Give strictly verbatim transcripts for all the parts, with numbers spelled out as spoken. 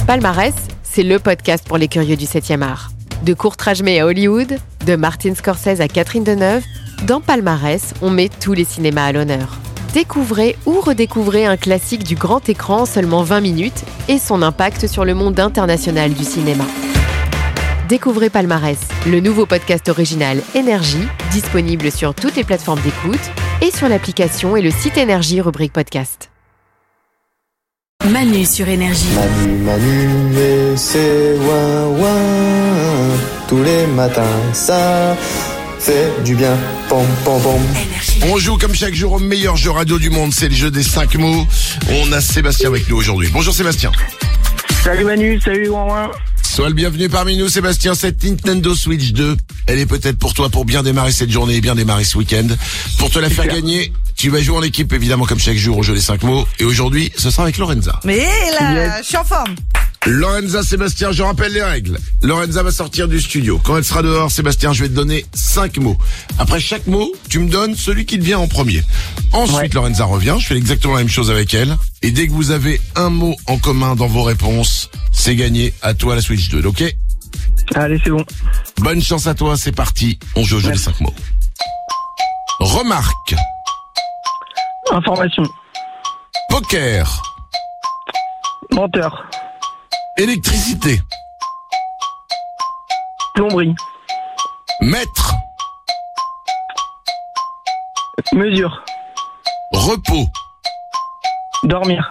Palmarès, c'est le podcast pour les curieux du septième art. De Kurt Rajmé à Hollywood, de Martin Scorsese à Catherine Deneuve, dans Palmarès, on met tous les cinémas à l'honneur. Découvrez ou redécouvrez un classique du grand écran en seulement vingt minutes et son impact sur le monde international du cinéma. Découvrez Palmarès, le nouveau podcast original Énergie, disponible sur toutes les plateformes d'écoute et sur l'application et le site Énergie rubrique podcast. Manu sur Énergie. Manu, Manu et c'est ouin ouin. Tous les matins, ça fait du bien. Pom, pom, pom. On joue comme chaque jour au meilleur jeu radio du monde. C'est le jeu des cinq mots. On a Sébastien avec nous aujourd'hui. Bonjour Sébastien. Salut Manu, salut ouin ouin. Sois le bienvenu parmi nous Sébastien. Cette Nintendo Switch deux, elle est peut-être pour toi pour bien démarrer cette journée et bien démarrer ce week-end. Pour te la faire gagner, tu vas jouer en équipe évidemment comme chaque jour au jeu des cinq mots. Et aujourd'hui, ce sera avec Lorenza. Mais là, je suis en forme. Lorenza, Sébastien, je rappelle les règles. Lorenza va sortir du studio. Quand elle sera dehors, Sébastien, je vais te donner cinq mots. Après chaque mot, tu me donnes celui qui te vient en premier. Ensuite, ouais. Lorenza revient, je fais exactement la même chose avec elle. Et dès que vous avez un mot en commun dans vos réponses, c'est gagné. À toi la Switch deux, ok? Allez, c'est bon. Bonne chance à toi, c'est parti. On joue au jeu des cinq mots. Remarque. Information. Poker. Menteur. Électricité. Plomberie. Maître. Mesure. Repos. Dormir.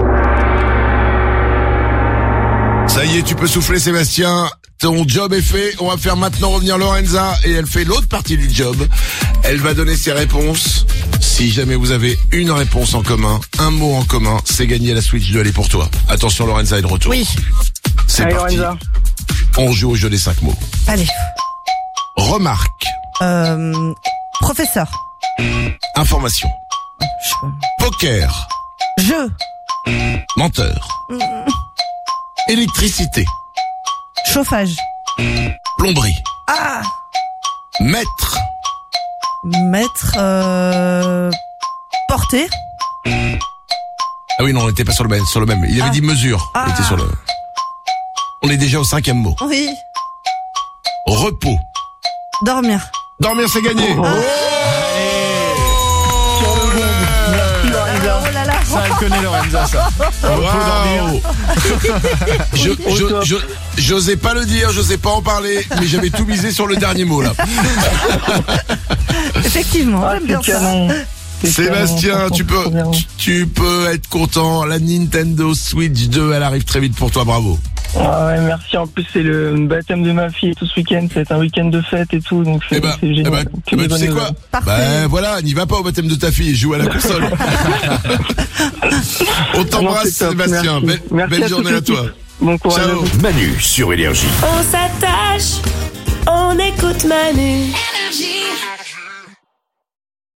Ça y est, tu peux souffler Sébastien. Ton job est fait. On va faire maintenant revenir Lorenza et elle fait l'autre partie du job. Elle va donner ses réponses. Si jamais vous avez une réponse en commun, un mot en commun, c'est gagné. La Switch deux, elle est pour toi. Attention, Lorenza est de retour. Oui. C'est Allez, parti. Lorenza. On joue au jeu des cinq mots. Allez. Remarque. Euh, professeur. Information. Poker. Jeu. Menteur. Électricité. Chauffage. Plomberie. Ah. Maître. Maître. Euh, portée. Ah oui, non, on n'était pas sur le même. Sur le même. Il avait Ah. dit mesure. Ah. On était sur le. On est déjà au cinquième mot. Oui. Repos. Dormir. Dormir, c'est gagné. Oh. Sur le gong. Merci Lorenza. Oh là là. Ça, elle connaît Lorenza, ça. Waouh. je, je, je, j'osais pas le dire, j'osais pas en parler, mais j'avais tout misé sur le dernier mot, là. Effectivement, Ah, j'aime bien c'est ça. canon. C'est Sébastien, canon. tu peux, Trop bien. tu, tu peux être content. La Nintendo Switch deux, elle arrive très vite pour toi, bravo. Ah ouais, merci. En plus, c'est le baptême de ma fille tout ce week-end. C'est un week-end de fête et tout, donc c'est, Eh ben, c'est eh génial. ben, Que eh ben, des tu bonnes sais quoi? nouvelles. Parfait. Ben voilà, n'y va pas au baptême de ta fille et joue à la console. On t'embrasse, Non, c'est top, Sébastien. merci. Belle, Merci belle à journée toute à toi. l'équipe. Bon courage à Ciao. vous. Manu sur Énergie. On s'attache, on écoute Manu. Énergie.